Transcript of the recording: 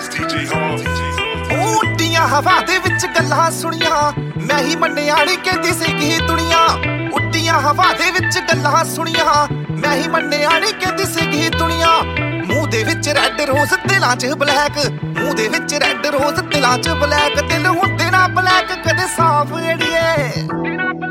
ਉੱਡੀਆਂ ਹਵਾ ਦੇ ਵਿੱਚ ਗੱਲਾਂ ਸੁਣੀਆਂ, ਮੈਂ ਹੀ ਮੰਨਿਆ ਨੀ ਕਹਿੰਦੀ ਸੀਗੀ ਦੁਨੀਆ। ਉੱਡੀਆਂ ਹਵਾ ਦੇ ਵਿੱਚ ਗੱਲਾਂ ਸੁਣੀਆਂ, ਮੈਂ ਹੀ ਮੰਨਿਆ ਨੀ ਕਹਿੰਦੀ ਸੀਗੀ ਦੁਨੀਆ। ਮੂੰਹ ਦੇ ਵਿੱਚ ਰੈੱਡ ਰੋਜ਼ ਦਿਲਾਂ 'ਚ ਬਲੈਕ, ਮੂੰਹ ਦੇ ਵਿੱਚ ਰੈੱਡ ਰੋਜ਼ ਦਿਲਾਂ 'ਚ ਬਲੈਕ। ਦਿਲ ਹੁੰਦੇ ਨਾ ਬਲੈਕ ਕਦੇ ਸਾਫ਼ ਏੜੀਏ।